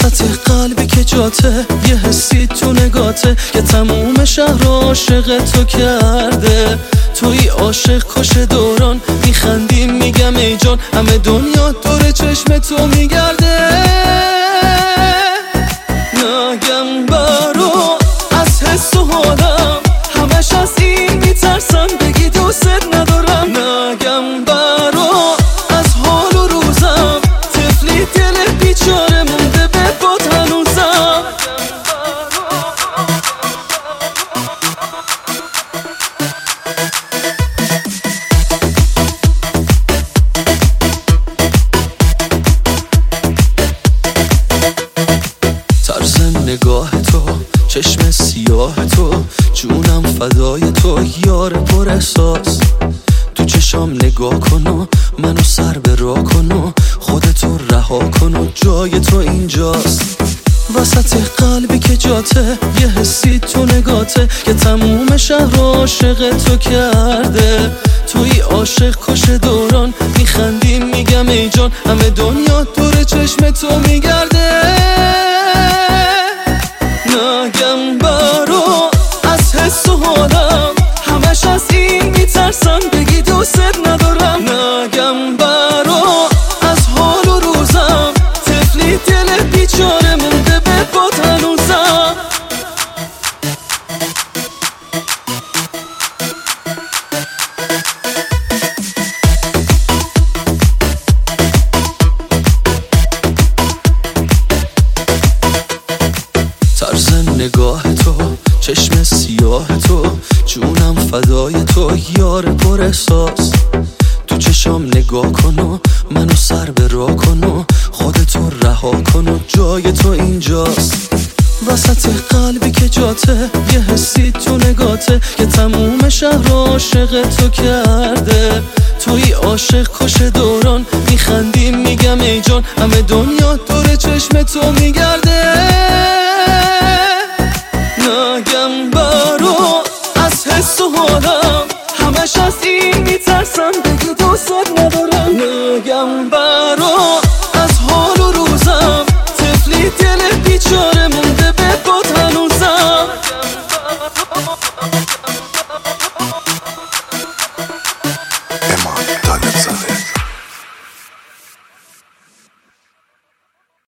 وسط قلبی که جاته، یه حسی تو نگاته که تموم شهر عاشق تو کرده. توی عاشق کش دوران، میخندیم میگم ای جان، همه دنیا دور چشم تو میگرده. نگم برو از حس و حالم، همش از این میترسم بگی دوست ندارم. نگم برو از حال و روزم، طفلی دل بیچاره مونده به باد هنوزم. طرز نگاه تو، چشم سیاه تو، جونم فدای تو، یار پر احساس. تو چشام نگاه کن و منو سر به راه کن و خودتو رها کن و جای تو اینجاست. وسط قلبی که جاته، یه حسی تو نگاته که تموم شهر عاشق تو کرده. توی عاشق کش دوران، میخندیم میگم ای جان، همه دنیا دور چشم تو میگرده. نگم برو از حس و حالم، همش از این میترسم بگی دوست ندارم. نگم برو از حال و روزم، طفلی دل بیچاره مونده به باد هنوزم. طرز نگاه تو، چشم سیاه تو، جونم فدای تو، یار پر احساس. تو چشام نگاه کن و منو سر به راه کن و خودتو رها کن و جای تو اینجاست. وسط قلبی که جاته، یه حسی تو نگاته که تموم شهر عاشق تو کرده. توی عاشق کش دوران، میخندیم میگم ای جان، همه دنیا دور چشم تو میگرده. نگم برو از حس و حالم، همش از این میترسم بگی دوست ندارم.